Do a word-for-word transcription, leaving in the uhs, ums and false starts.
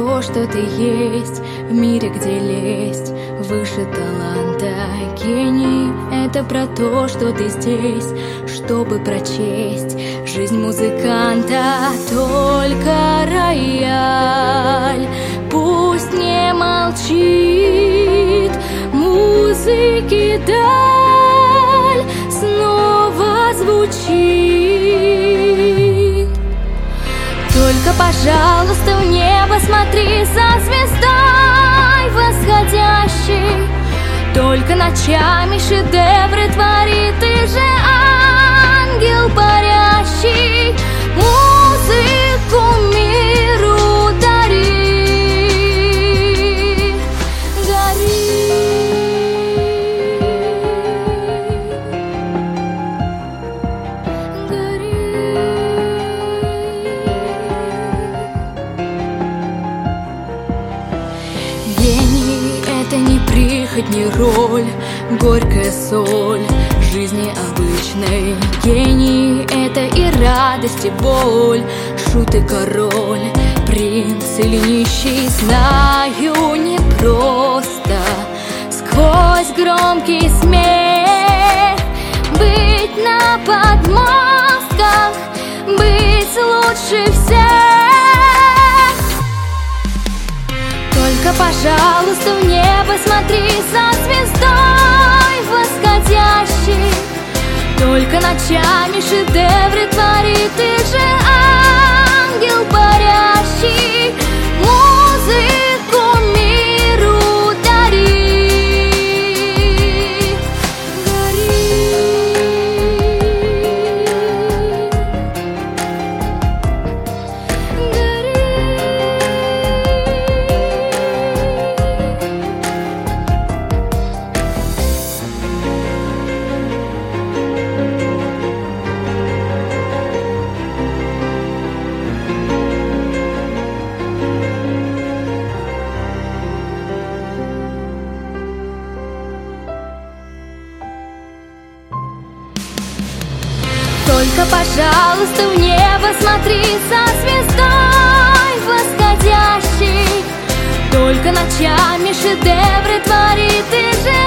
то, что ты есть в мире, где лезть выше таланта. Гений — это про то, что ты здесь, чтобы прочесть жизнь музыканта. Только рояль пусть не молчит, музыки даль снова звучит. Только, пожалуйста, в небо смотри за звездой восходящей. Только ночами шедевры твори, ты же ангел парящий. Музыку миру дари, гори. Гений — это не прихоть, не роль, горькая соль жизни обычной. Гений — это и радость, и боль, шут и король, принц или нищий. Знаю, не просто сквозь громкий смех быть на подмостках, быть лучше всех. Только, пожалуйста, в небо смотри за звездой восходящей. Только ночами шедевры твори, ты же ангел парящий. Музыку миру дари, гори. Только, пожалуйста, в небо смотри за звездой восходящей. Только ночами шедевры твори, ты же